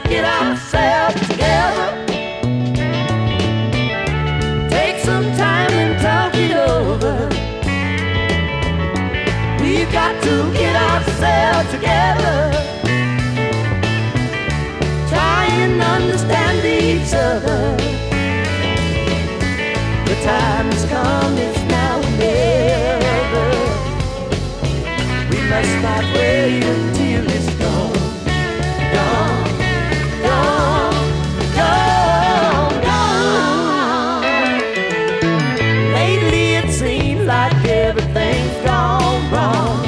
get ourselves together. Take some time and talk it over. We've got to get ourselves together. Try and understand each other. The time's come, it's now or never. We must not wait until it's gone. Gone, gone, gone, gone. Lately it seems like everything's gone wrong.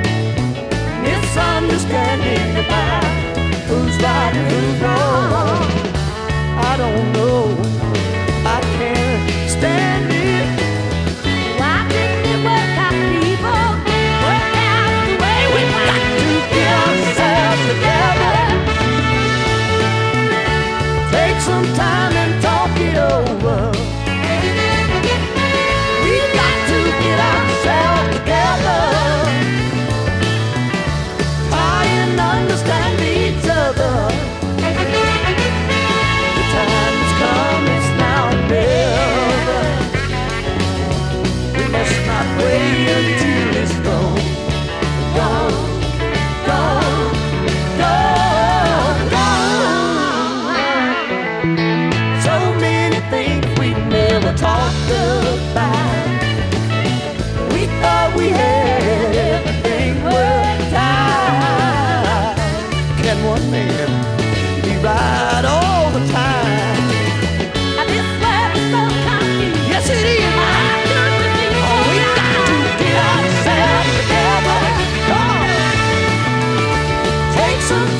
Misunderstanding about who's right and who's wrong. I don't know, I can't stand it. Why didn't it work out, people? Work out the way we've got to get ourselves together. Take some time and talk it over. We've got to get ourselves together. Try and understand each other. The time's come, it's now or never. We must not wait until it's gone. Gone, gone, gone, gone. So many things we never talked about. We thought we had everything worked out. Can one man be right all the time? This world is so confused. Yes, it is. We got to get ourselves together. Come on. Take some